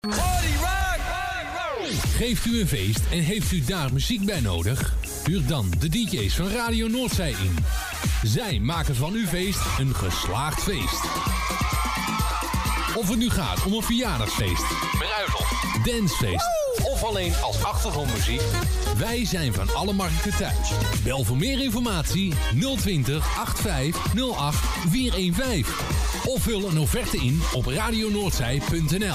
Geeft u een feest en heeft u daar muziek bij nodig? Huur dan de DJ's van Radio Noordzij in. Zij maken van uw feest een geslaagd feest. Of het nu gaat om een verjaardagsfeest, bruiloft, dancefeest of alleen als achtergrondmuziek. Wij zijn van alle markten thuis. Bel voor meer informatie 020 8508 415. Of vul een offerte in op radionoordzij.nl.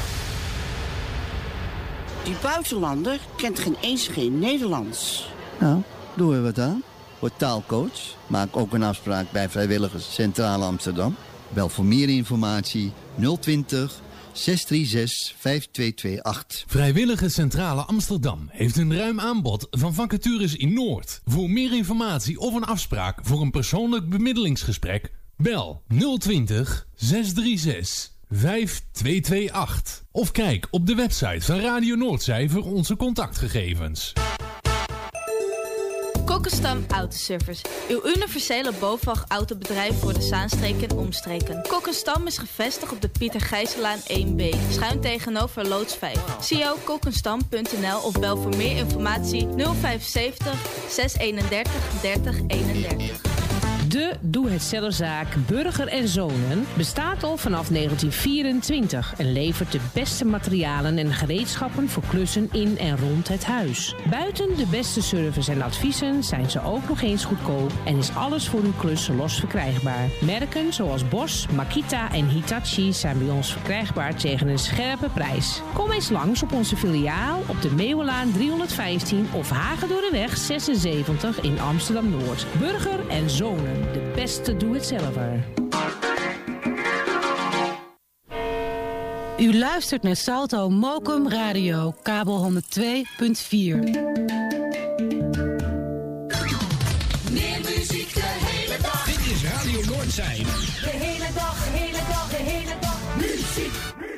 Die buitenlander kent geen Nederlands. Nou, doen we wat aan. Word taalcoach. Maak ook een afspraak bij Vrijwilligers Centrale Amsterdam. Bel voor meer informatie 020 636 5228. Vrijwilligers Centrale Amsterdam heeft een ruim aanbod van vacatures in Noord. Voor meer informatie of een afspraak voor een persoonlijk bemiddelingsgesprek, bel 020 636 5228. Of kijk op de website van Radio Noordzij voor onze contactgegevens. Kokkenstam Autoservice. Uw universele BOVAG-autobedrijf voor de Zaanstreek en omstreken. Kokkenstam is gevestigd op de Pieter Gijsselaan 1B. Schuin tegenover loods 5. zie ook kokkenstam.nl of bel voor meer informatie 075 631 3031. De doe-het-zelfzaak Burger en Zonen bestaat al vanaf 1924 en levert de beste materialen en gereedschappen voor klussen in en rond het huis. Buiten de beste service en adviezen zijn ze ook nog eens goedkoop en is alles voor uw klus los verkrijgbaar. Merken zoals Bosch, Makita en Hitachi zijn bij ons verkrijgbaar tegen een scherpe prijs. Kom eens langs op onze filiaal op de Meeuwenlaan 315 of Hagedorreweg 76 in Amsterdam-Noord. Burger en Zonen. De beste doe-het-zelver. U luistert naar Salto Mokum Radio, kabel 102.4. Meer muziek de hele dag. Dit is Radio Noordzij. De hele dag, de hele dag, de hele dag. Muziek.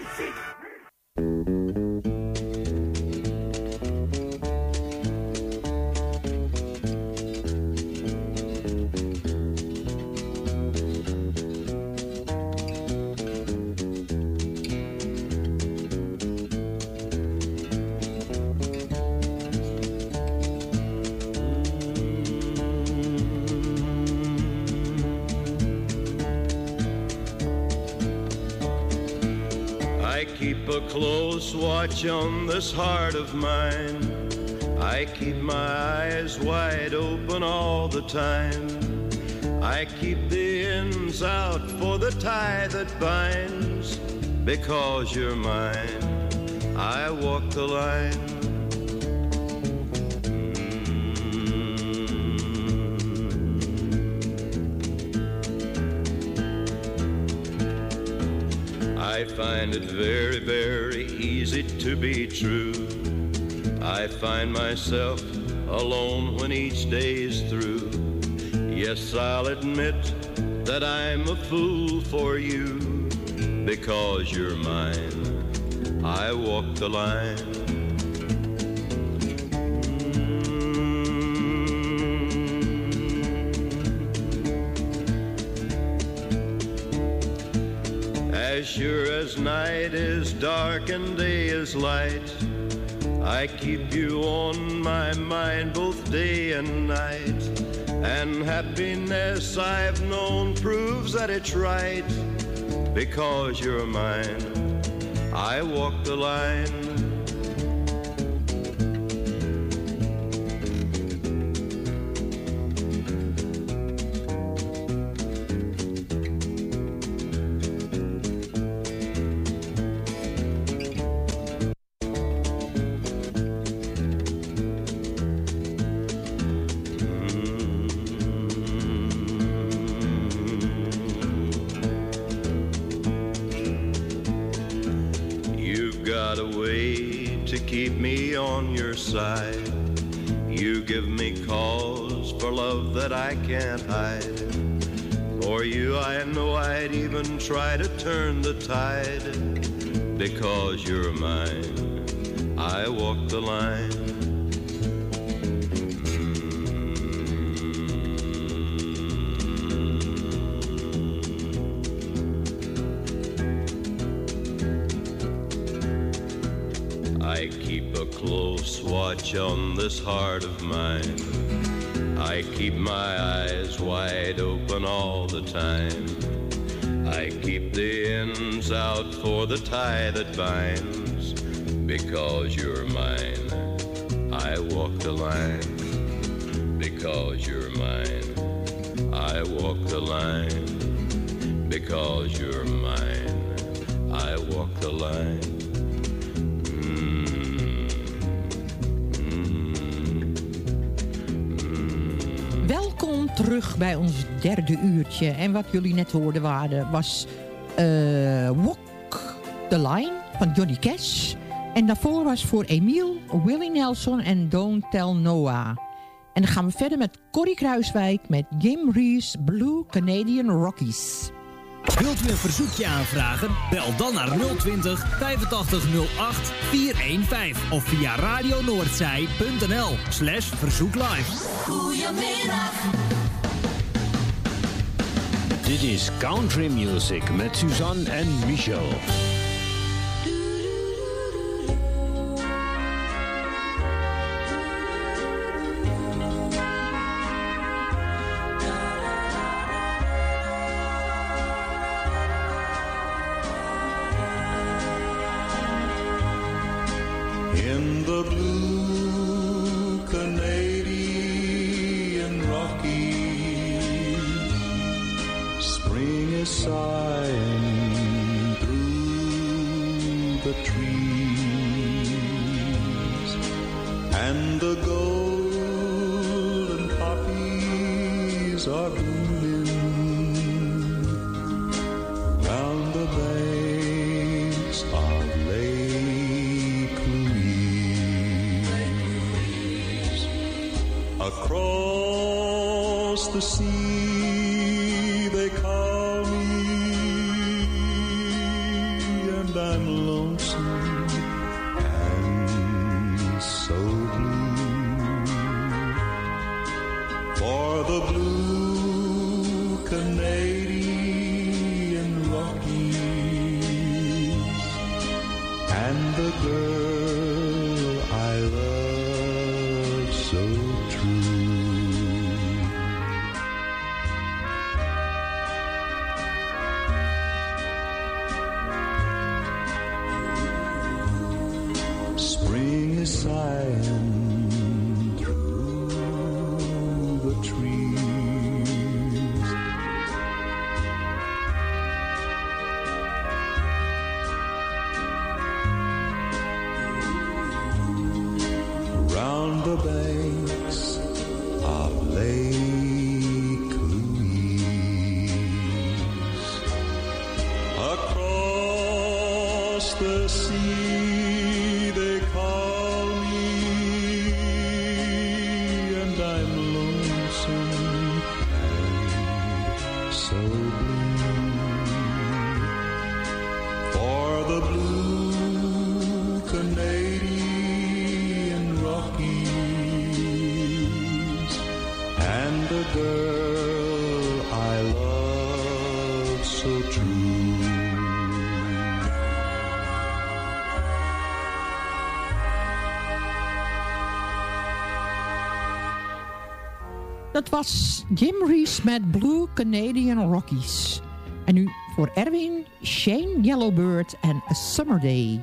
Keep a close watch on this heart of mine. I keep my eyes wide open all the time. I keep the ends out for the tie that binds. Because you're mine, I walk the line. I find it very, very easy to be true. I find myself alone when each day is through. Yes, I'll admit that I'm a fool for you. Because you're mine, I walk the line. As sure as night is dark and day is light, I keep you on my mind both day and night. And happiness I've known proves that it's right. Because you're mine, I walk the line. Side. You give me cause for love that I can't hide. For you I know I'd even try to turn the tide. Because you're mine, I walk the line. I keep a close watch on this heart of mine. I keep my eyes wide open all the time. I keep the ends out for the tie that binds. Because you're mine, I walk the line. Because you're mine, I walk the line. Because you're mine, I walk the line. Welkom terug bij ons derde uurtje. En wat jullie net hoorden was Walk the Line van Johnny Cash. En daarvoor was voor Emiel, Willie Nelson en Don't Tell Noah. En dan gaan we verder met Corrie Kruiswijk met Jim Reeves Blue Canadian Rockies. Wilt u een verzoekje aanvragen? Bel dan naar 020 8508 415 of via radionoordzij.nl/verzoeklive. Goedemiddag. Dit is Country Music met Suzanne en Michel. In the blue Canadian Rockies, spring is sighing through the trees, and the golden poppies are blooming round the banks of Lake Louise. Across the sea they call me, and I'm lonesome and so blue. For the blue Canadian Rockies and the girl I love so true. Spring is sighing through the trees, round the banks of Lake Louise. Across the sea they call me, and I'm lonesome and so blue. For the blue Canadian Rockies and the girl I love so true. Dat was Jim Reeves met Blue Canadian Rockies. En nu voor Erwin, Shane Yellowbird en A Summer Day.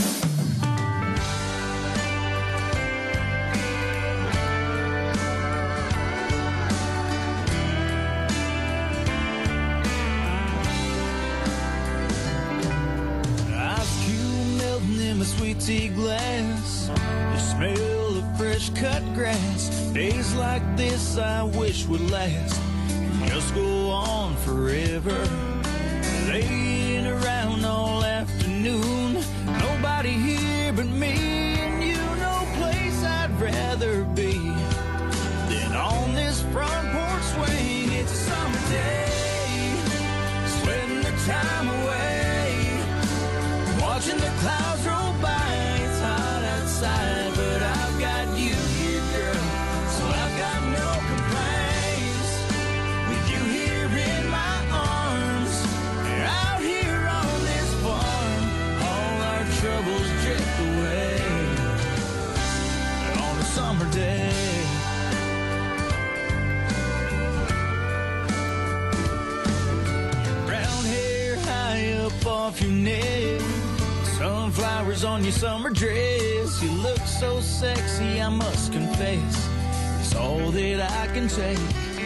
Ice cube melting in my sweet tea glass. The smell of fresh cut grass. Days like this I wish would last and just go on forever. Laying around all afternoon, nobody here but me and you. No place I'd rather be than on this front porch swing. It's a summer day, sweating the time away, watching the clouds roll by. It's hot outside, but I've got you here, girl, so I've got no complaints. With you here in my arms, out here on this farm, all our troubles drift away. summer day. Your brown hair high up off your neck, sunflowers on your summer dress. You look so sexy, I must confess, it's all that I can take.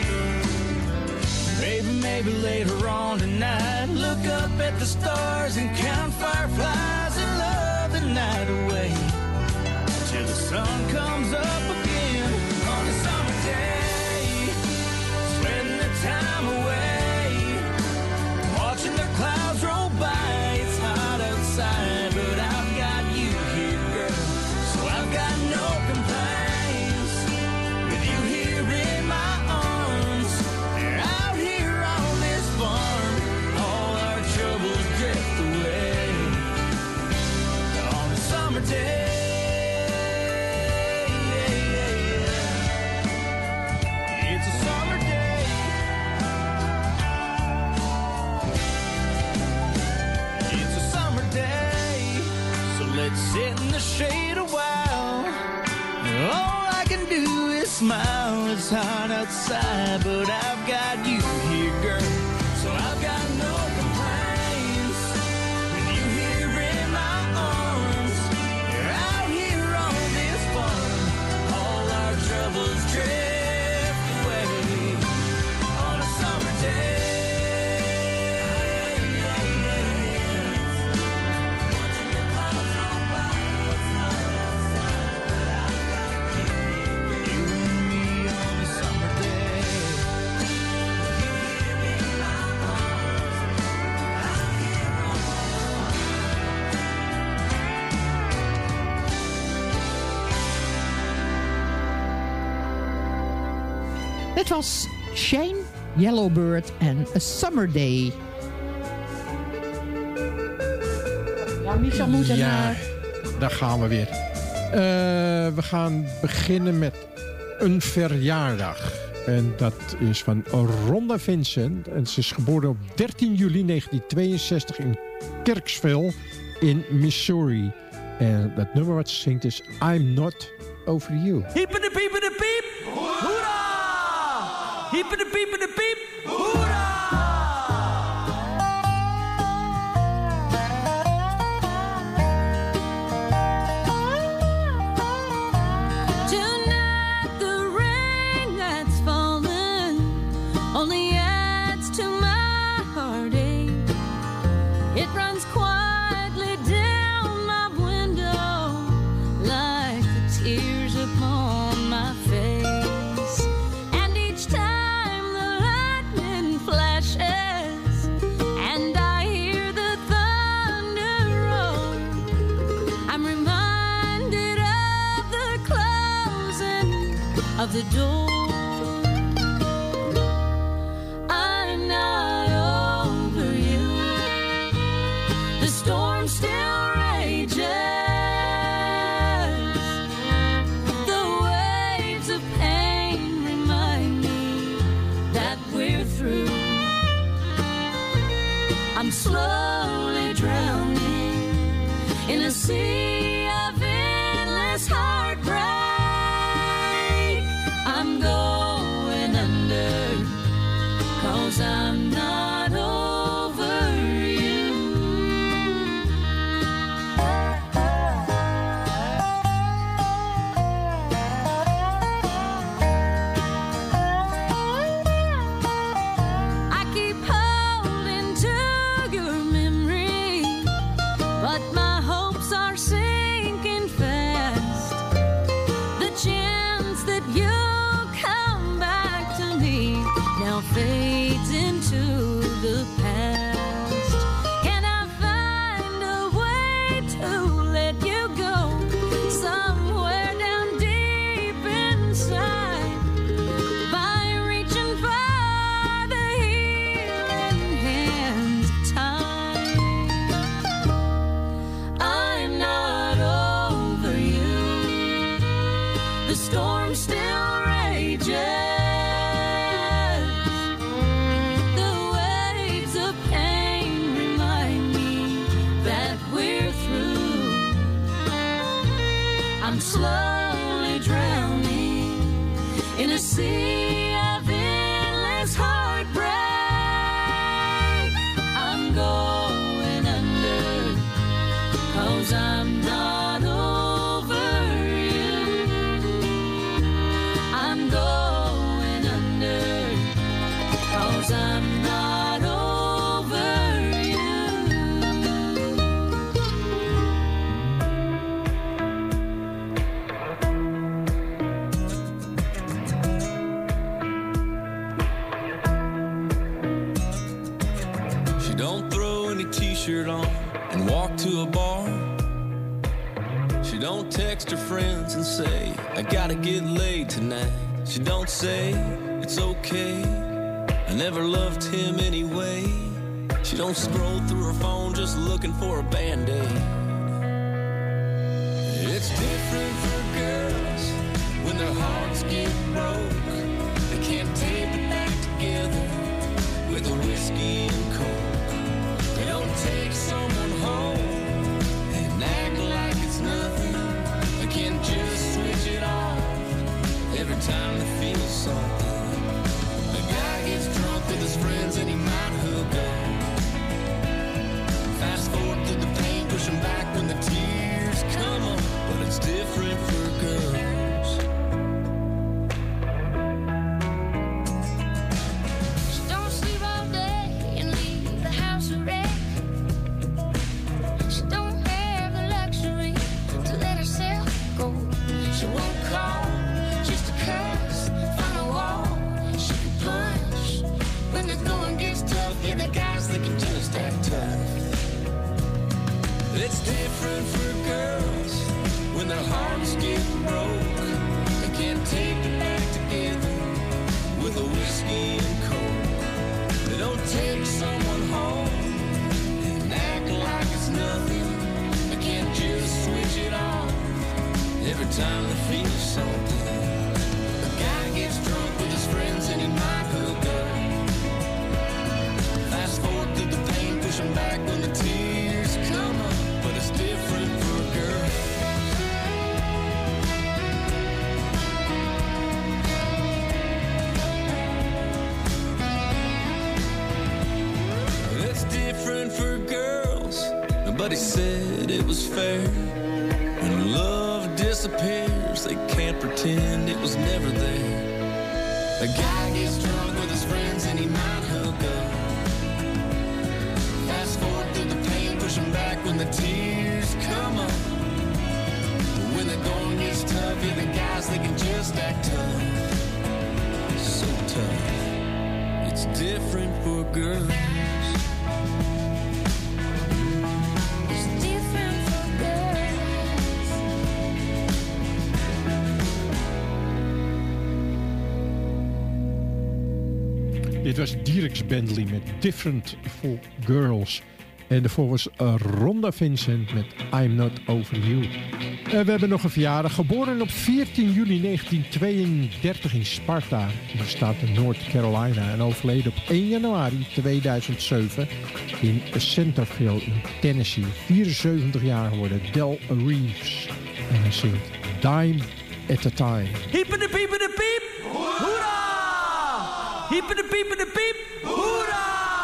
Maybe later on tonight, look up at the stars and count fireflies and love the night away till the sun comes up again on a summer day. Sweating the time away, watching the clouds roll by. It's hot outside, but I've got you here, girl, so I've got no complaints. With you here in my arms, out here on this farm, all our troubles drift away on a summer day. It's a summer day. It's a summer day, so let's sit in the shade a while. All I can do is smile. It's hot outside, but I've got you here, girl, so I've got no complaints. With you here in my arms, you're out here on this farm, all our troubles drift away on a summer day. Watching the clouds roll by, it's hot outside, but I've got you and me on a summer day. You here in my arms, out here on Het was Shane Yellowbird en A Summer Day. Ja, Michel moet er naar. Daar gaan we weer. We gaan beginnen met een verjaardag. En dat is van Rhonda Vincent. En ze is geboren op 13 juli 1962 in Kirksville in Missouri. En dat nummer wat ze zingt is I'm Not Over You. Hiep in de piep in de piep. Hoera! Hiep in de piep in de piep. Hoera! Tonight the rain that's fallen only adds to my heartache. It runs quietly down my window like the tears upon my face. And each time the lightning flashes and I hear the thunder roll, I'm reminded of the closing of the door. I'm not over you. The storm still rages. The waves of pain remind me that we're through. I'm slowly drowning in a sea of endless heartbreak. I'm going under, 'cause I'm not over you. I keep holding to your memory, but my hopes are sinking fast. The chance that you'll come back to me now fades into the past. Can I find a way to let you go somewhere down deep inside by reaching for the healing hands of time? I'm not over you. The storm still rages. The waves of pain remind me that we're through. I'm slowly drowning in a sea of endless heartbreak. I'm going under, 'cause I'm not over you. I'm going under, 'cause I'm not over you. She don't throw any t-shirt on and walk to a bar. She don't text her friends and say, I gotta get laid tonight. She don't say, it's okay, I never loved him anyway. She don't scroll through her phone just looking for a Band-Aid. It's different for girls when their hearts get broke. They can't tape it back together with a whiskey and coke. They don't take someone home and act like it's nothing. They can't just switch it off every time they feel something. A guy gets drunk with his friends and he might hook up. Fast forward through the pain, push him back when the tears come up. But it's different for girls. She don't sleep all day and leave the house a wreck. She don't have the luxury to let herself go. She won't call just to cuss, find a wall she can punch. When the going gets tough, yeah, the guys that can just act tough. It's different for girls when their hearts get broke. They can't take it back together with a whiskey and coke. They don't take someone home and act like it's nothing. They can't just switch it off every time they feel something. A guy gets drunk with his friends and he might hook up. Fast forward through the pain, push him back when the tears come up. But it's different for a girl. It's different for girls. Nobody said it was fair. When love disappears, they can't pretend it was never there. A guy gets drunk with his friends and he might hook up. Fast forward through the pain, push him back when the tears come up. But when the going gets tough, yeah, the guys, they can just act tough. So tough. It's different for girls. It's different for girls. Dit was Dierks Bentley met Different for Girls. En daarvoor was Rhonda Vincent met I'm Not Over You. We hebben nog een verjaardag. Geboren op 14 juli 1932 in Sparta, in de staat North Carolina. En overleden op 1 januari 2007 in Centerville in Tennessee. 74 jaar geworden, Del Reeves. En hij zingt Dime at a Time. Hiepende piepende piep, hoera! Hiepende piepende piep, hoera!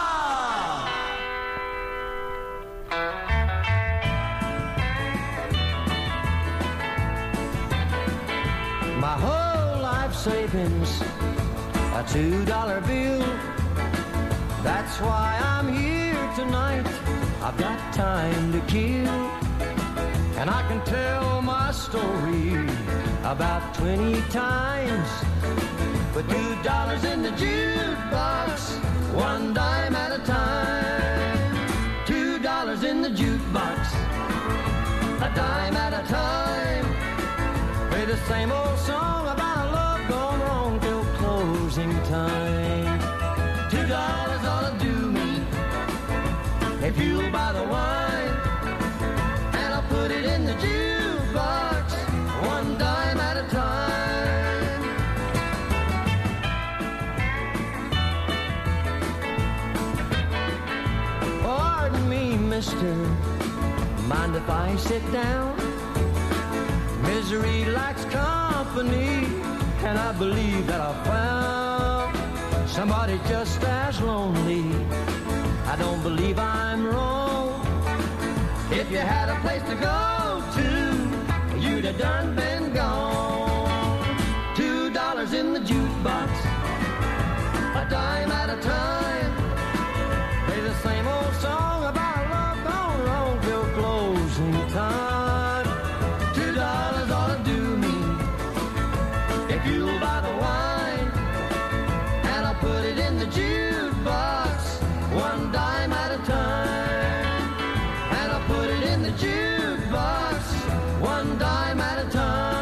My whole life savings, a $2 bill. That's why I'm here tonight. I've got time to kill. And I can tell my story about 20 times. With $2 in the jukebox, one dime at a time. $2 in the jukebox, a dime at a time. Play the same old song about a love gone wrong till closing time. $2 ought to do me if you'll buy the wine, and I'll put it in the jukebox, one dime at a time. Pardon me, mister, mind if I sit down? Misery likes company, and I believe that I found somebody just as lonely. I don't believe I'm wrong. If you had a place to go to, you'd have done been gone. $2 in the jukebox, a dime at a time. Play the same old song about love gone wrong till closing time. $2 ought to do me if you'll buy the wine, and I'll put it in the jukebox, one dime at a time. And I'll put it in the jukebox, one dime at a time.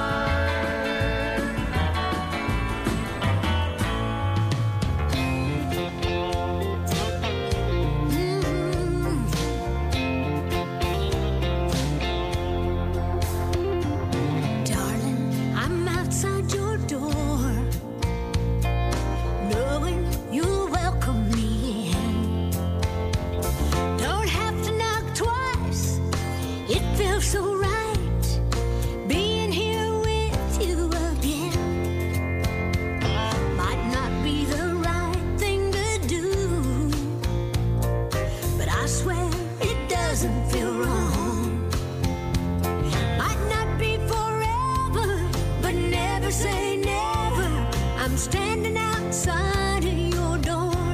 So right, being here with you again might not be the right thing to do, but I swear it doesn't feel wrong. Might not be forever, but never say never. I'm standing outside of your door.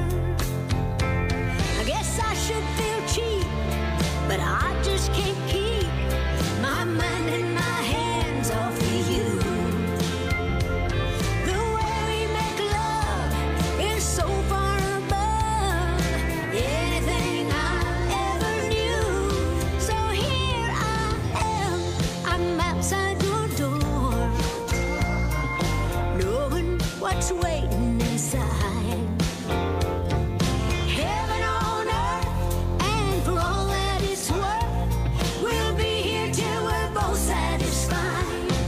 I guess I should feel cheap, but I just can't keep my mind and my hands off of you. The way we make love is so far above anything I ever knew. So here I am, I'm outside your door, knowing what's waiting inside. Heaven on earth, and for all that it's worth, we'll be here till we're both satisfied.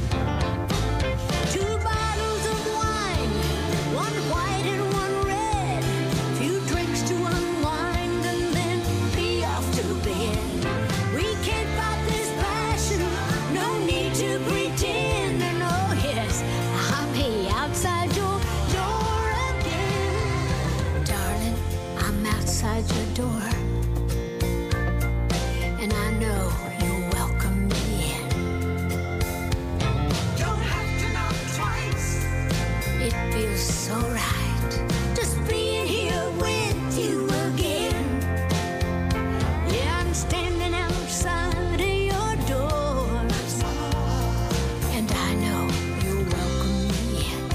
2 bottles of wine, one white and one red, few drinks to unwind and then be off to bed. We can't fight this passion, no need to pretend. And oh yes, I'll be outside your door again. Darling, I'm outside your door, and I know you'll welcome me in. Don't have to knock twice. It feels so right, just being here with you again. Yeah, I'm standing outside of your door, and I know you'll welcome me in.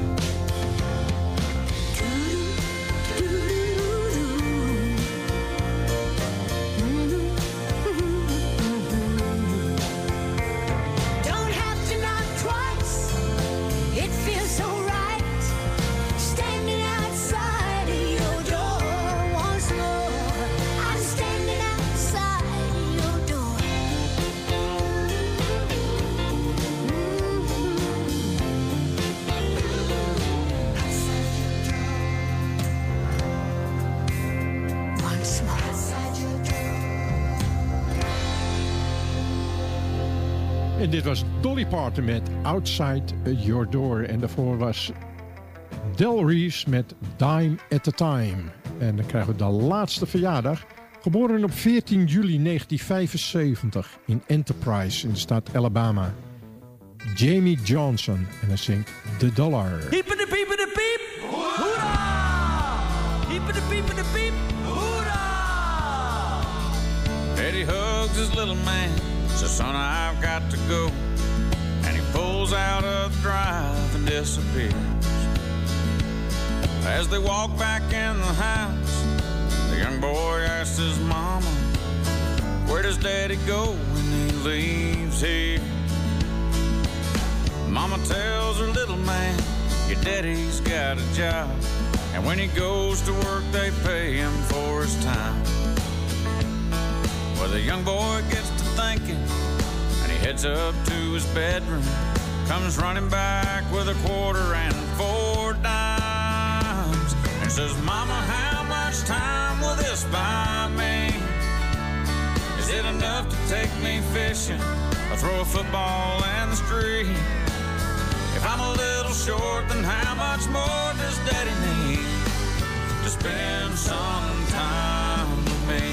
Don't have to knock twice. It feels so right, standing outside of your door once more. I'm standing outside of your door. Once more. En dit was Dolly Parton met Outside Your Door. En daarvoor was Del Reeves met Dime at a Time. En dan krijgen we de laatste verjaardag. Geboren op 14 juli 1975 in Enterprise in de staat Alabama. Jamie Johnson. En hij zingt The Dollar. Hiepende piepende piep, hoera! Hiepende piepende piep, hoera! Eddie hugs his little man, says, son, I've got to go. And he pulls out of the drive and disappears. As they walk back in the house, the young boy asks his mama, where does Daddy go when he leaves here? Mama tells her little man, your daddy's got a job, and when he goes to work they pay him for his time. Well, the young boy gets to thinking, and he heads up to his bedroom, comes running back with a quarter and 4 dimes, and says, Mama, how much time will this buy me? Is it enough to take me fishing or throw a football in the street? If I'm a little little short, then how much more does Daddy need to spend some time with me?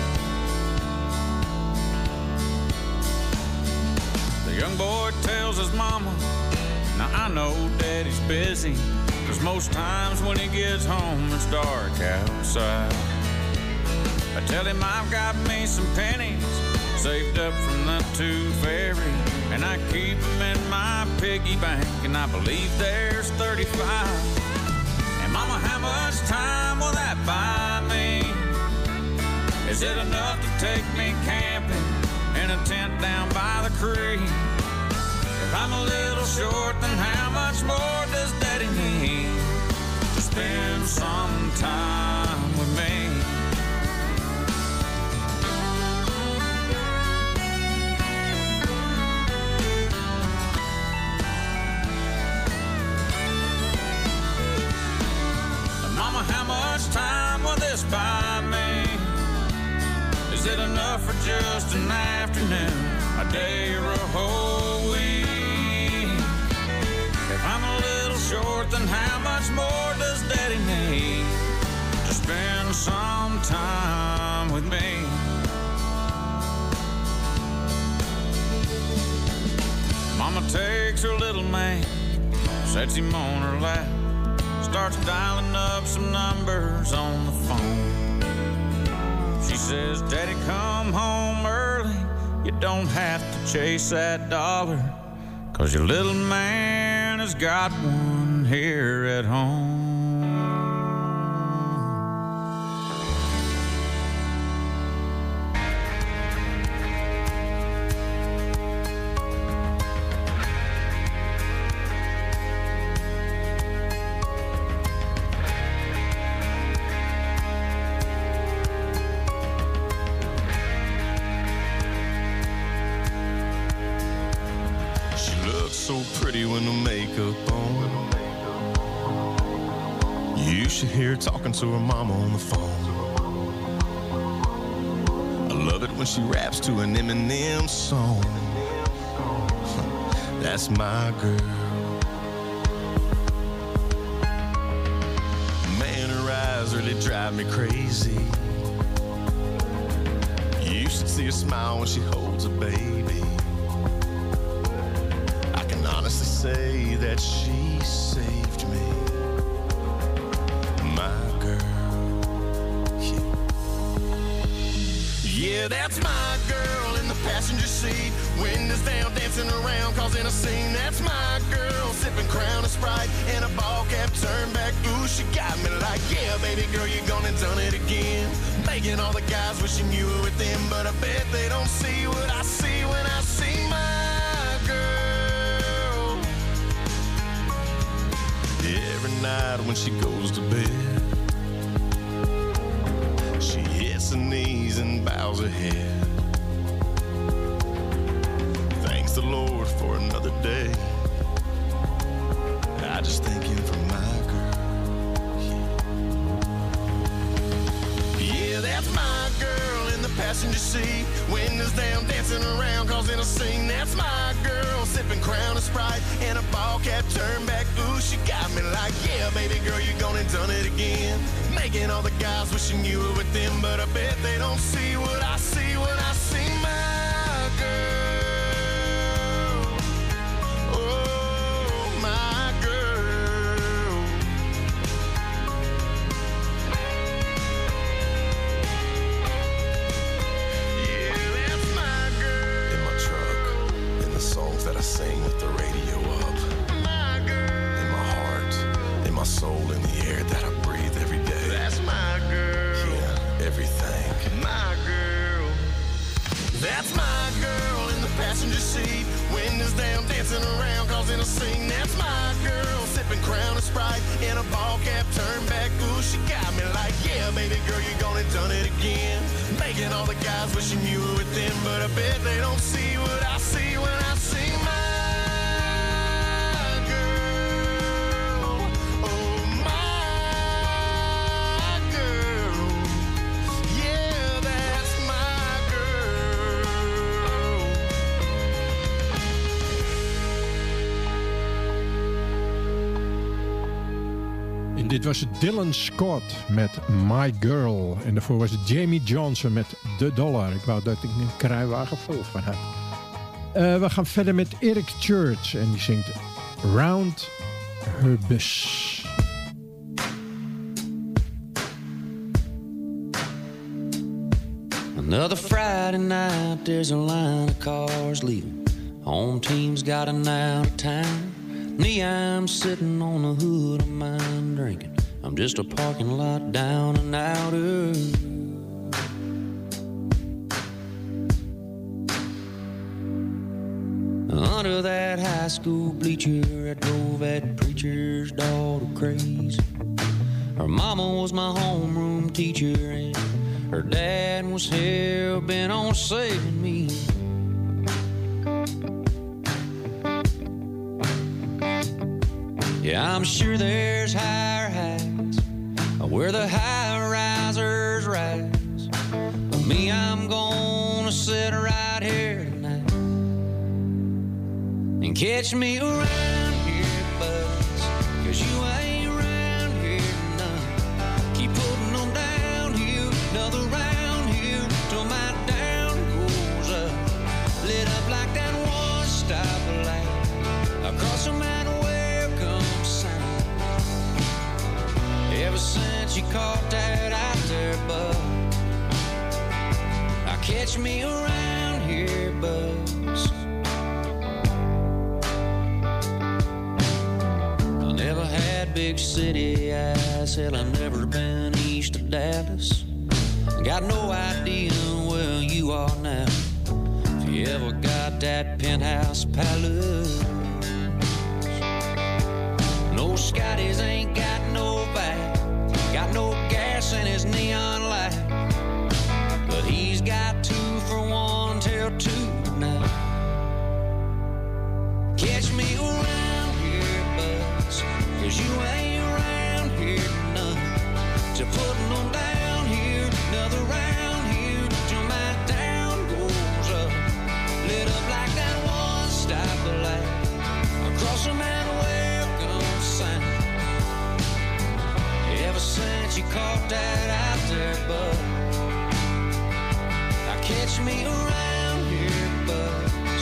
The young boy tells his mama, now I know Daddy's busy, 'cause most times when he gets home it's dark outside. I tell him I've got me some pennies saved up from the tooth fairy, and I keep them in my piggy bank, and I believe there's 35. And Mama, how much time will that buy me? Is it enough to take me camping in a tent down by the creek? If I'm a little short, then how much more does Daddy need to spend some time with me? Mama, how much time will this buy me? Is it enough for just an afternoon, a day, or a whole week? If I'm a little short, then how much more does Daddy need to spend some time with me? Mama takes her little man, sets him on her lap, starts dialing up some numbers on the phone. She says, Daddy, come home early. You don't have to chase that dollar, 'cause your little man has got one here at home. So pretty when the makeup on. You should hear her talking to her mama on the phone. I love it when she raps to an Eminem song. That's my girl. Man, her eyes really drive me crazy. You should see her smile when she holds a baby. Honestly say that she saved me, my girl. Yeah, that's my girl in the passenger seat, windows down, dancing around, causing a scene. That's my girl, sipping Crown and Sprite and a ball cap turned back. Ooh, she got me like, yeah, baby girl, you gone and done it again, making all the guys wishing you were with them, but I bet they don't see what I see when I see my girl. Every night when she goes to bed, she hits her knees and bows her head. Thanks the Lord for another day. I just thank him for my girl. Yeah, that's my girl in the passenger seat, windows down, dancing around, causing a scene. That's my girl, sipping Crown and Sprite and a ball cap turned back. Ooh, she got me like, yeah, baby girl, you gone and done it again, making all the guys wishing you were with them, but I bet they don't see what I see when I see my girl. Oh, my girl. Yeah, that's my girl. In my truck, in the songs that I sing with the radio up, my girl. In my heart, in my soul, in the air that I breathe every day. That's my girl. Yeah, everything. My girl. That's my girl in the passenger seat, windows down, dancing around, causing a scene. That's my girl, sipping Crown and Sprite and a ball cap turned back. Ooh, she got me like, yeah, baby girl, you gone and done it again, making all the guys wishing you were with them, but I bet they don't see what I see when I see my girl. Oh, my girl. Yeah, that's my girl. En dit was Dylan Scott met My Girl. En daarvoor was het Jamie Johnson met The Dollar. Ik wou dat ik een kruiwagen vol van had. We gaan verder met Eric Church. En die zingt Round Her Bus. Another Friday night, there's a line of cars leaving. Home team's got an out of town. Me, I'm sitting on the hood of mine drinking. I'm just a parking lot down and outer. Under that high school bleacher, I drove that preacher's daughter crazy. Her mama was my homeroom teacher, and her dad was hell-bent on saving me. Yeah, I'm sure there's higher heights where the high-risers rise. But me, I'm gonna sit right here tonight and catch me around here, buzz, 'cause you ain't around here none. Keep putting them downhill, another round here till my down goes up. Lit up like that one-stop light across the mountain. Ever since you caught that out there, bud, I catch me around here, buzz. I never had big city eyes, hell, I've never been east of Dallas. Got no idea where you are now, if you ever got that penthouse palace. No Scotties ain't got no back, got no gas in his neon light, but he's got 2 for 1 till 2 tonight. Catch me around here, buzz, 'cause you ain't around here none. To putting them down here, another round here till my down goes up. Lit up like that one-stop light across the mountain. Ever since you caught that out there, bud, I catch me around here, buzz.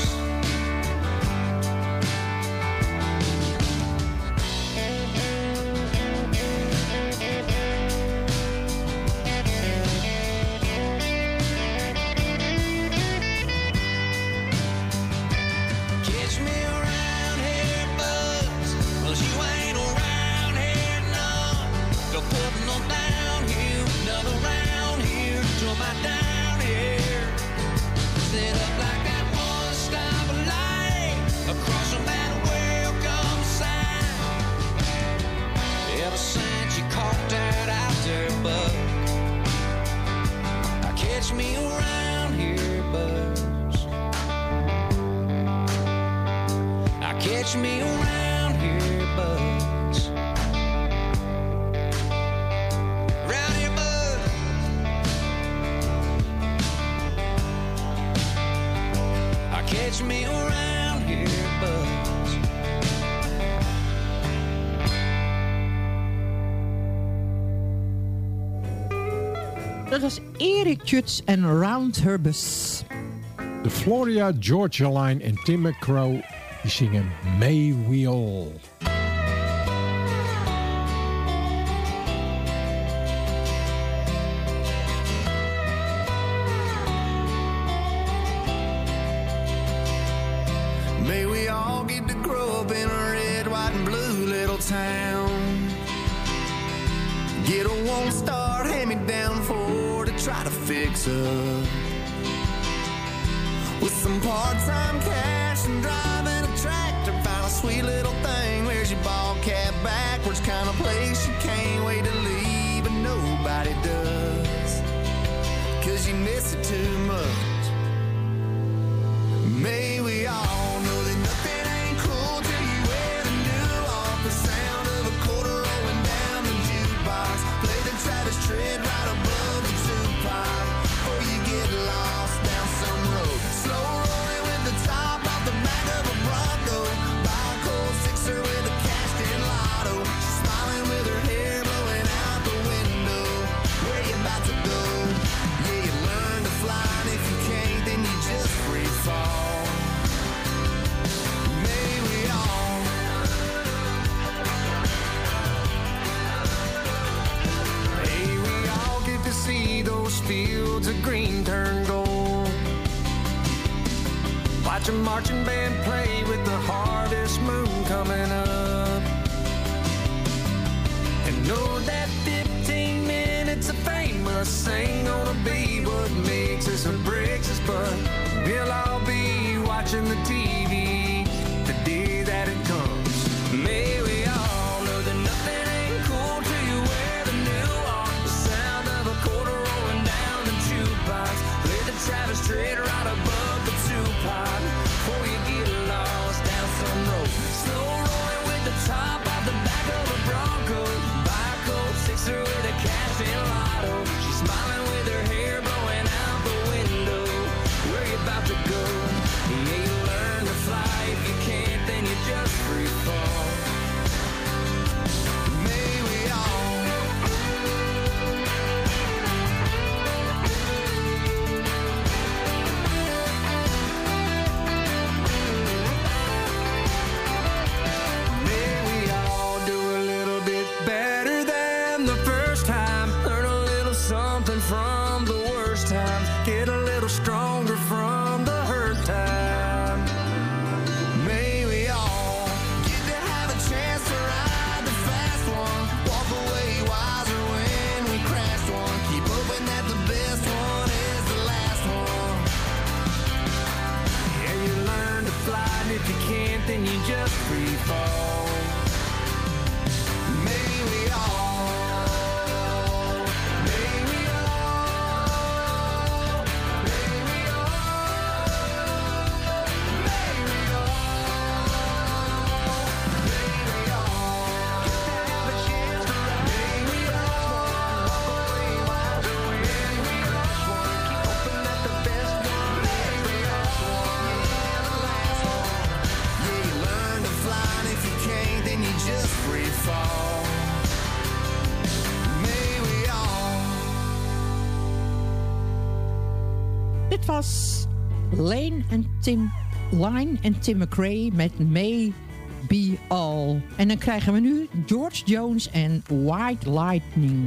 Catch me around here, buzz, 'cause you ain't around here none. Putting them down here, another round here, till my down here. Set up like that one-stop light across the mountain, welcome sign. Ever since you caught that out there, bud, I catch me around here, buzz. I catch me around here, buzz. Catch me around here, buzz. Dat was Eric Church en Round Her Bus. De Florida Georgia Line en Tim McGraw die zingen May We All. May we all get to grow up in a red, white, and blue little town. Get a one-star hand-me-down Ford to try to fix up. With some part-time cash and driving a tractor, find a sweet little thing. Where's your ball cap backwards? Kind of place you can't wait to leave, but nobody does, 'cause you miss it too much. May we all know that nothing ain't cool till you wear the new off. The sound of a quarter rolling down the jukebox. Play the Travis Tritt right above the Tupac, before you get lost down some road. Slow rolling with the top off the back of fields of green turn gold. Watch a marching band play with the harvest moon coming up. And know that 15 minutes of fame must ain't gonna be what makes us or breaks us, but we'll all be watching the TV the day that it comes. May we all know that nothing ain't cool till you wear the new walk. The sound of a quarter rolling down the jukebox. Play the Travis Tritt right above the two-pot before you get lost down some road. Slow rolling with the top off the back of a Bronco. Buy a cold sixer with a cash in lotto. She's smiling with her hair blowing out the window. Where you about to go? Yeah, you learn to fly. If you can't, then you just free fall. May we all do a little bit better than the first time. Learn a little something from the worst times. Get a little stronger from the hurt time. May we all get to have a chance to ride the fast one. Walk away wiser when we crashed one. Keep hoping that the best one is the last one. Yeah, you learn to fly, and if you can't, then you just free fall. May we all, may we all, may we all, may we all, may we all have a chance to ride. May we all walk away wiser when we crash one. Keep hoping that the best one is the last one. Yeah, the last one. Yeah, you learn to fly, and if you can't, then you just free fall. Dit was Line en Tim McRae met May Be All. En dan krijgen we nu George Jones en White Lightning.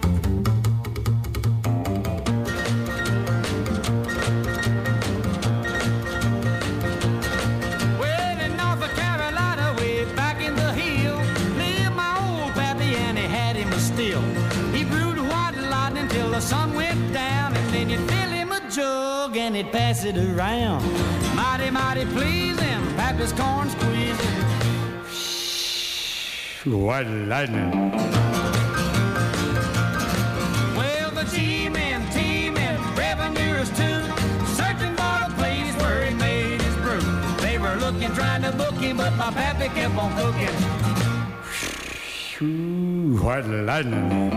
Well, in North Carolina, way back in the hill, lived my old pappy and he had him a still. He brewed white lightning till the sun went down, and then you'd fill him a jug and he'd pass it around. Mighty, mighty pleasing, pappy's corn squeezing. White lightning. Well, the G-men, T-men, revenuers too, searching for the place where he made his brew. They were looking, trying to book him, but my pappy kept on cooking. White lightning.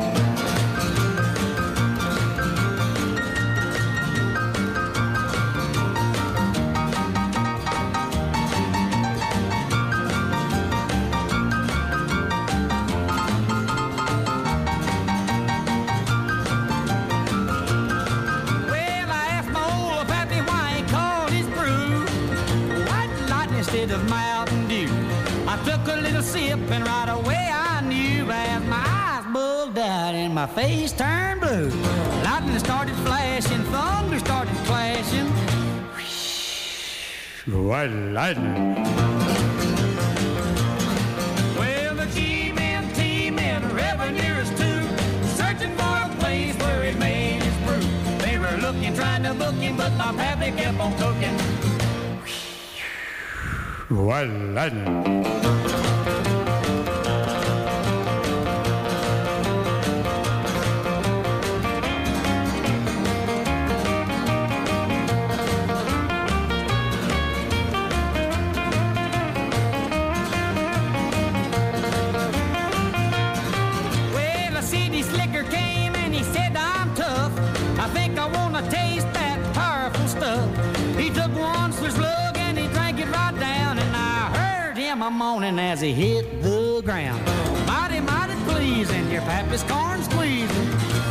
Of Mountain Dew, I took a little sip and right away I knew, as my eyes bugged out and my face turned blue. Lightning started flashing, thunder started clashing. White lightning. Well, the G-men, T-men, revenuers too, searching for a place where he made his brew. They were looking, trying to book him, but my pappy kept on cooking. White lightning. Well, a CD slicker came and he said, I'm tough. I think I want to taste that powerful stuff. He took one slug and he drank it right down, and I heard him a moaning as he hit the ground. Mighty, mighty pleasing, your pappy's corn squeezing.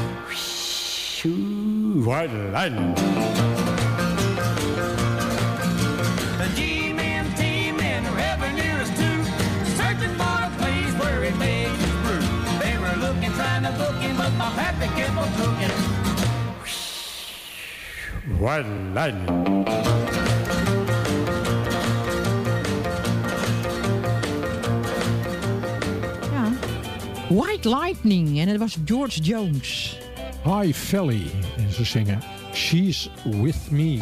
White lightning. The G-men, T-men, revenuers too, searching for a place where he made his brew. They were looking, trying to book him, but my pappy kept on cooking. White Lightning. Ja. White Lightning. En het was George Jones. High Valley. En ze zingen She's With Me.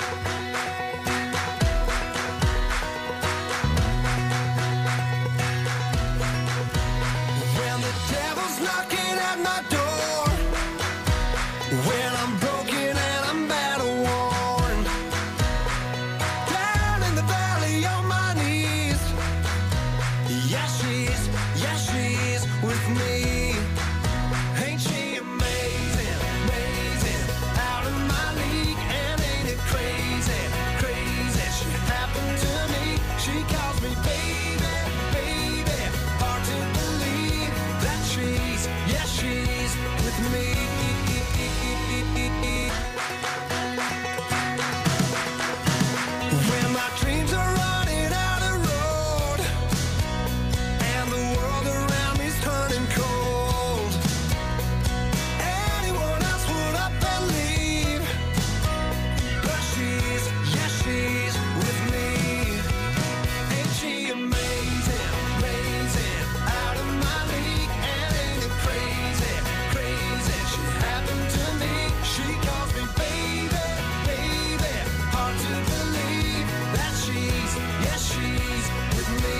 When the devil's knocking at my door, when I'm broken and I'm battle worn, down in the valley on my knees, yes she's with me. Ain't she amazing, amazing, out of my league, and ain't it crazy, crazy? She happened to me, she calls me baby, baby. Hard to believe that she's with me. When my dreams are running out of road and the world around me's turning cold, anyone else would up and leave, but she's with me. Ain't she amazing, amazing, out of my league, and ain't it crazy, crazy? She happened to me, she calls me baby, baby. Hard to believe that she's with me.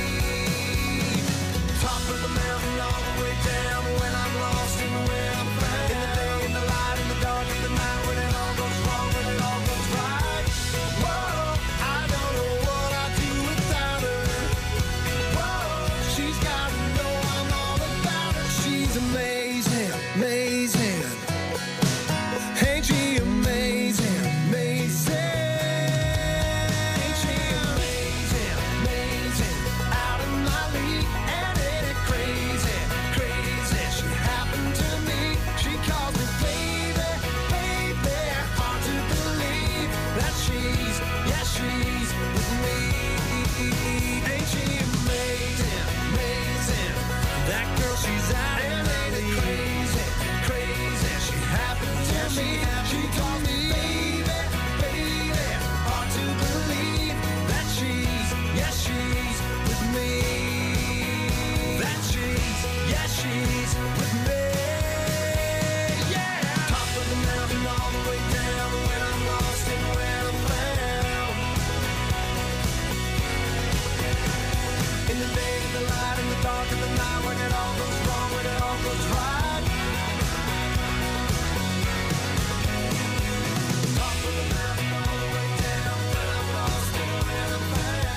Top of the mountain, all the way down, when I'm lost and where I'm found. In the day, in the light, in the dark, in the night, when it all goes wrong, when it all goes right. Whoa, I don't know what I'd do without her. Whoa, she's gotta know I'm all about her. She's amazing, amazing. Ain't she amazing, amazing? Ain't she amazing, amazing, out of my league, and ain't it crazy, crazy? She happened to me, she calls me baby, baby. Hard to believe that she's with me. Ain't she amazing, amazing? That girl, she's out, and ain't it crazy, crazy? She happened to me, she calls me baby, baby. Hard to believe that she's with me. That she's with me. Yeah. Top of the mountain, all the way down, when I'm lost and when I'm found. In the day, in the light, in the dark, in the night, when it all goes wrong, when it all goes right. Top of the mountain, all the way down, when I'm lost and when I'm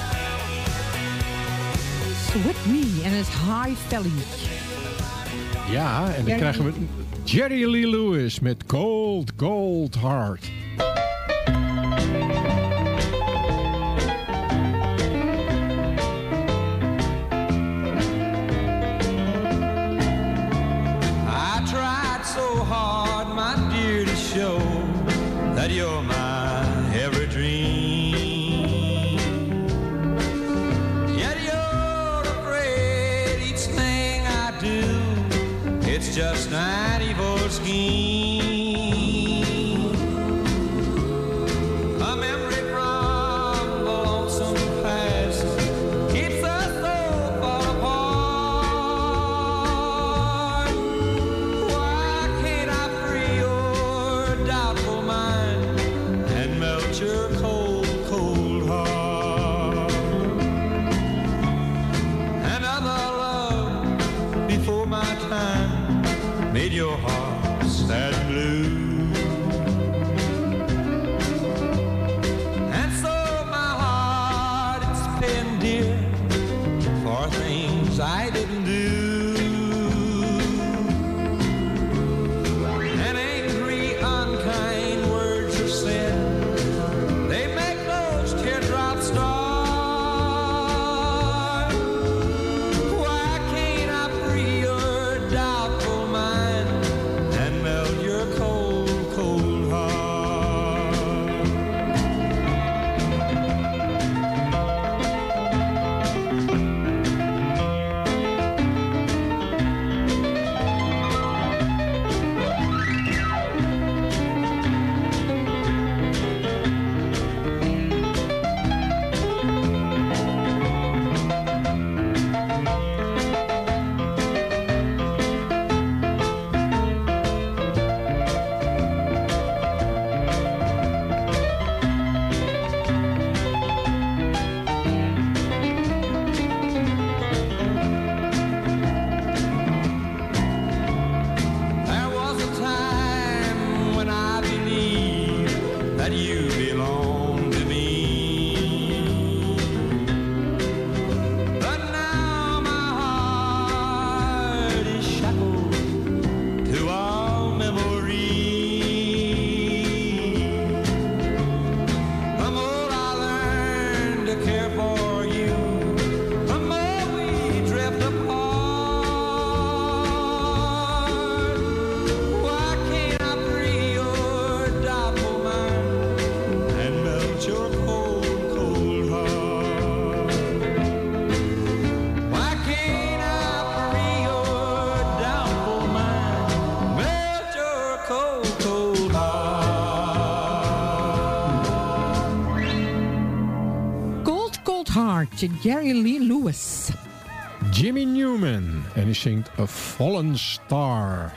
found. With Me. En het is High Valley. Ja, en dan krijgen we Jerry Lee Lewis met Cold, Cold Heart. I tried so hard, my dear, to show that you're my every dream. Yet you're afraid each thing I do, it's just an evil scheme. A memory from the lonesome past keeps us so far apart. Why can't I free your doubtful mind and melt your cold, cold heart? Another love before my time made your heart sad and blue. And so my heart it's been dear for things I didn't do. And angry, unkind words are said, they make those teardrops start. Why can't I free your doubtful mind Jerry Lee Lewis. Jimmy Newman. En hij zingt A Fallen Star.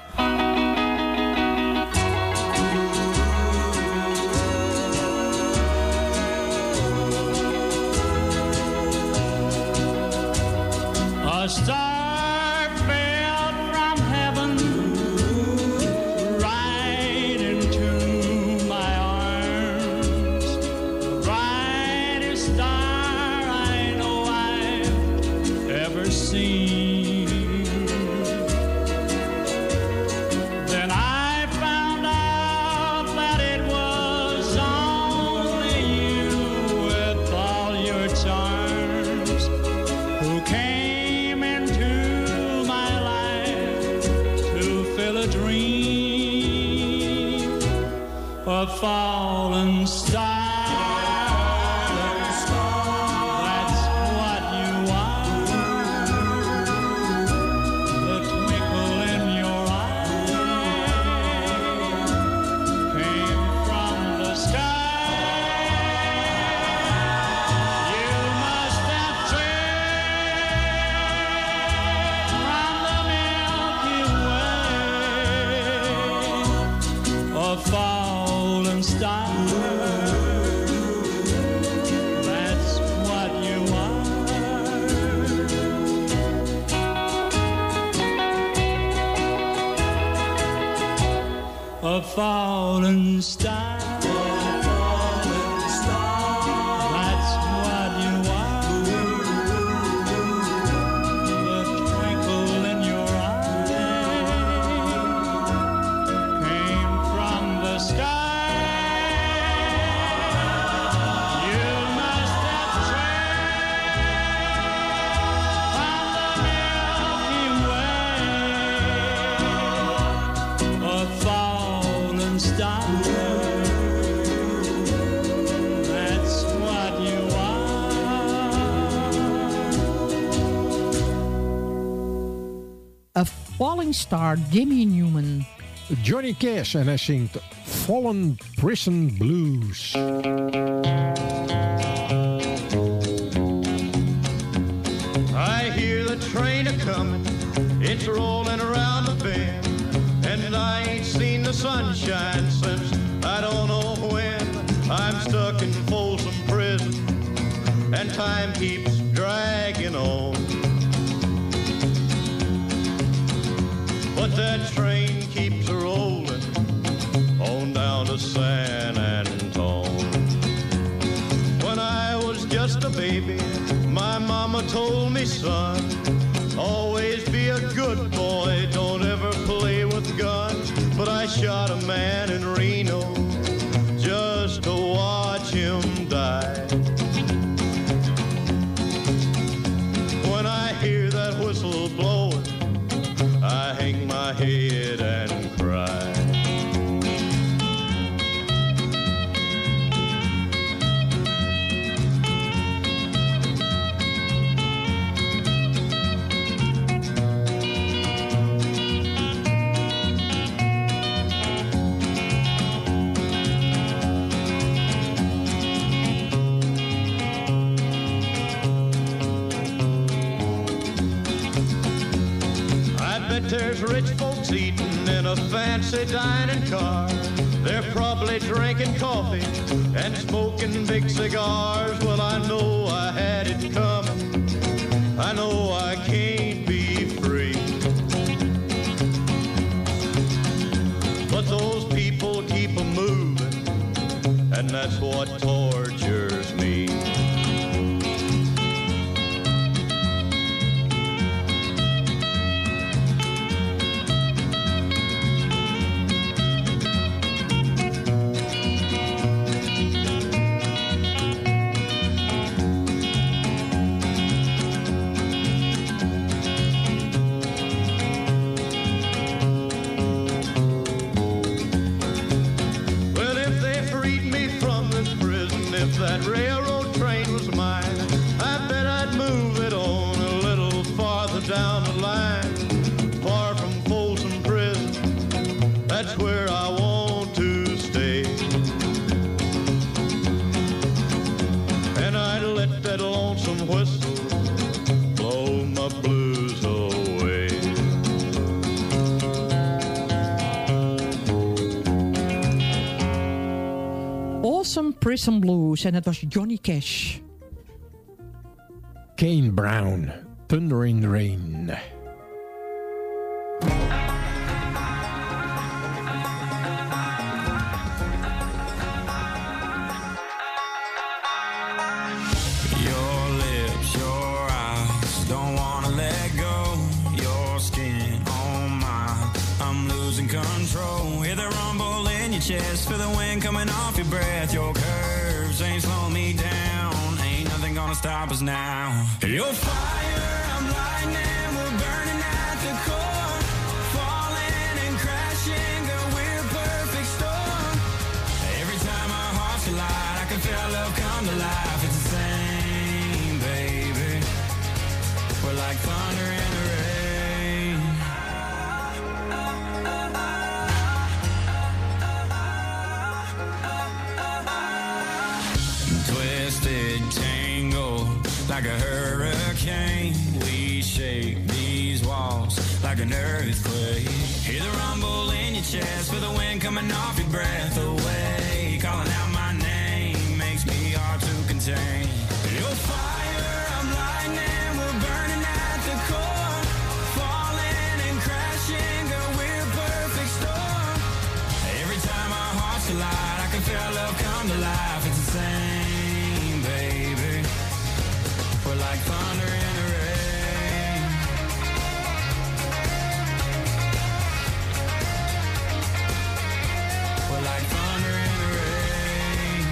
A star fell from heaven right into my arms. The brightest star I know I've ever seen. Then I found out that it was only you with all your charms who came into my life to fill a dream. A fallen star. That's what you are. The twinkle in your eye came from the sky. You must have trailed from the Milky Way, a fallen star. That's what you are. A fallen star. That's what you are. The twinkle in your eye came from the sky. You must have trailed from the Milky Way, a fallen star. That's what you A Falling Star, Jimmy Newman. Johnny Cash en hij zingt Fallen Prison Blues. I hear the train a-comin', it's rolling around the bend, and I ain't seen the sunshine since I don't know when. I'm stuck in Folsom Prison, and time keeps dragging on. But that train keeps rolling on down to San Antone. When I was just a baby, my mama told me, son, always be a good boy, don't ever play with guns. But I shot a man in Reno just to watch him die. When I hear that whistle blowing, I hang my head and cry. There's rich folks eating in a fancy dining car. They're probably drinking coffee and smoking big cigars. Well, I know I had it coming. I know I can't be free. But those people keep a moving, and that's what tortures me. That railroad train was mine, I bet I'd move it on a little farther down the line. Far from Folsom Prison, that's where I want to stay. And I'd let that lonesome whistle Prison Blues. En het was Johnny Cash. Kane Brown, Thunder in the Rain. Your lips, your eyes, don't wanna let go. Your skin on mine, I'm losing control. Hear the rumble in your chest, feel the wind coming off your breath. Your curves ain't slowing me down, ain't nothing gonna stop us now. You're fire, I'm lightning, we're burning at the core. Falling and crashing, girl, we're perfect storm. Every time our hearts collide, I can feel love come to life. It's the same, baby. We're like thunder in the rain. Twisted, tangled, like a hurricane. We shake these walls like an earthquake. Hear the rumble in your chest, feel the wind coming off your breath away. Calling out my name makes me hard to contain. You're fire, I'm lightning, we're burning at the core. Falling and crashing, girl, we're perfect storm. Every time our hearts collide, I can feel love come to life. It's the same, baby. We're like thunder in the rain. We're like thunder in the rain.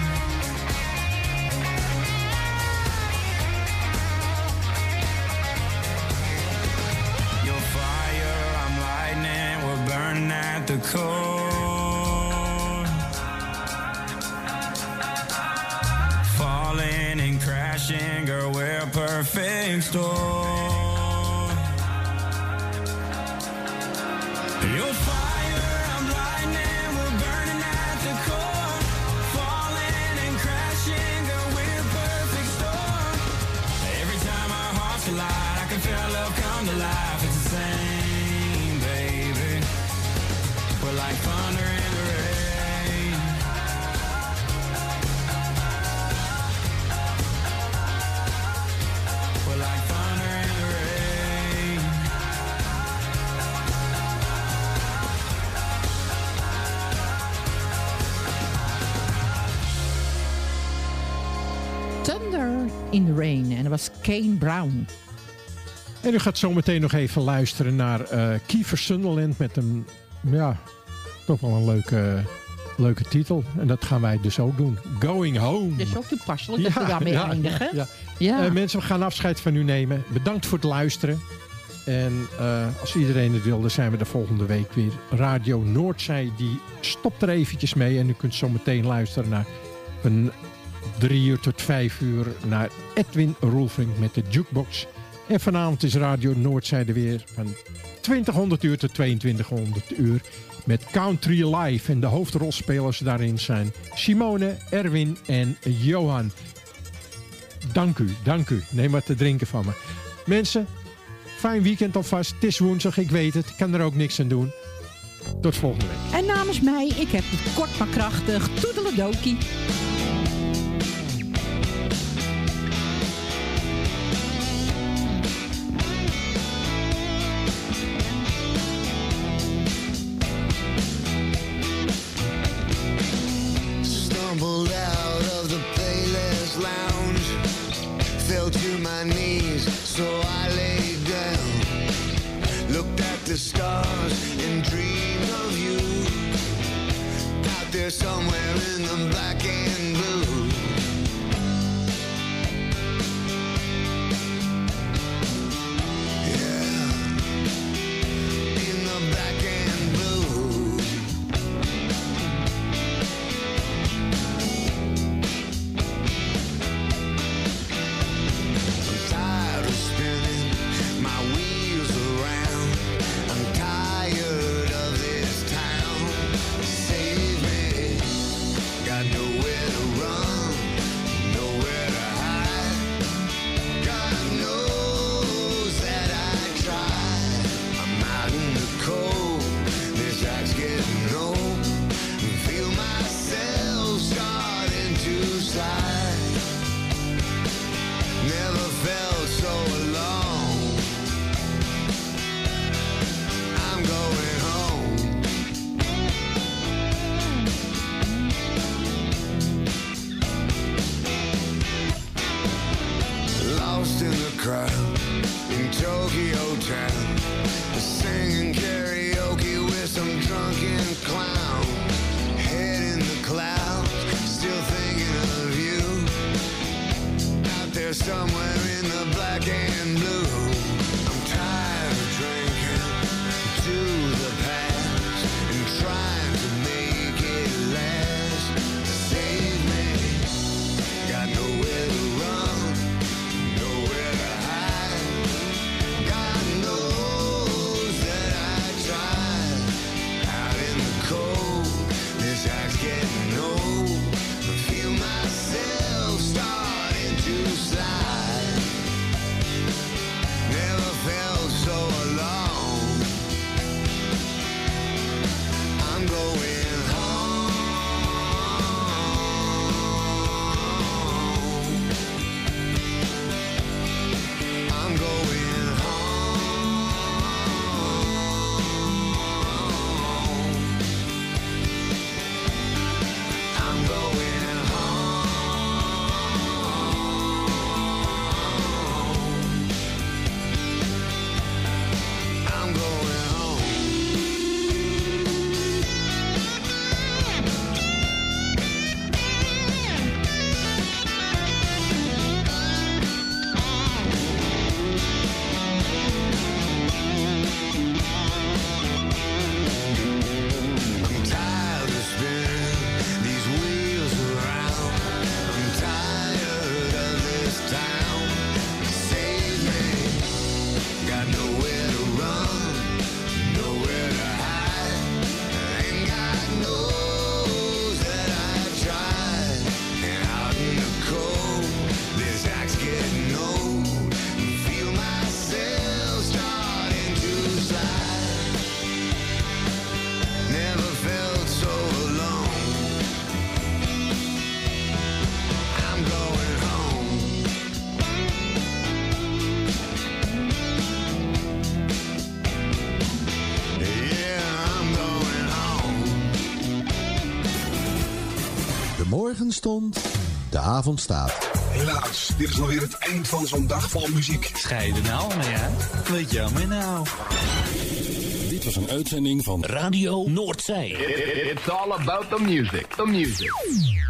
You're fire, I'm lightning, we're burning at the core. Falling and crashing, girl, we're a perfect storm. You're fire, I'm lightning, we're burning at the core. Falling and crashing, girl, we're a perfect storm. Every time our hearts collide, I can feel love come to life. It's the same, baby. We're like thunder in the rain. We're like thunder in the rain. Thunder in the Rain. En dat was Kane Brown. En u gaat zo meteen nog even luisteren naar Kiefer Sutherland met een, ja, toch wel een leuke titel. En dat gaan wij dus ook doen. Going Home. Dat is ook toepasselijk dat we daarmee eindigen. Ja. Mensen, we gaan afscheid van u nemen. Bedankt voor het luisteren. En als iedereen het wil, dan zijn we de volgende week weer. Radio Noordzij, die stopt er eventjes mee. En u kunt zo meteen luisteren naar van 3 uur tot 5 uur naar Edwin Roelvink met de Jukebox. En vanavond is Radio Noordzij er weer van 2000 uur tot 2200 uur met Country Live. En de hoofdrolspelers daarin zijn Simone, Erwin en Johan. Dank u. Neem wat te drinken van me. Mensen, fijn weekend alvast. Het is woensdag, ik weet het. Ik kan er ook niks aan doen. Tot volgende week. En namens mij, ik heb het kort maar krachtig. Toedeledokie. Stumbled out of the Payless Lounge, fell to my knees, so I laid down, looked at the stars and dreamed of you, out there somewhere in the black and lost in the crowd in Tokyo town, singing karaoke with some drunken clown. Head in the clouds, still thinking of you. Out there somewhere in the black and blue. I'm tired of drinking to the past and trying to make it last. Save me, got nowhere to run, nowhere to hide. God knows that I tried. Out in the cold, this axe getting old. I feel myself starting to slide. Never felt so alone. I'm going home. I'm going home. I'm going home. I'm going home. I'm tired of spinning these wheels around. I'm tired of this town. Save me. Got nowhere to run, nowhere to hide. And God knows that I tried. And out in the cold, this axe getting old. Feel myself starting to slide. Never felt so alone. I'm going home. Yeah, I'm going home. De morgen stond, de avond staat. Helaas, dit is alweer het eind van zo'n dag vol muziek. Scheiden nou mee uit. Weet jammer nou. Dit was een uitzending van Radio Noordzee. It's all about the music. The music.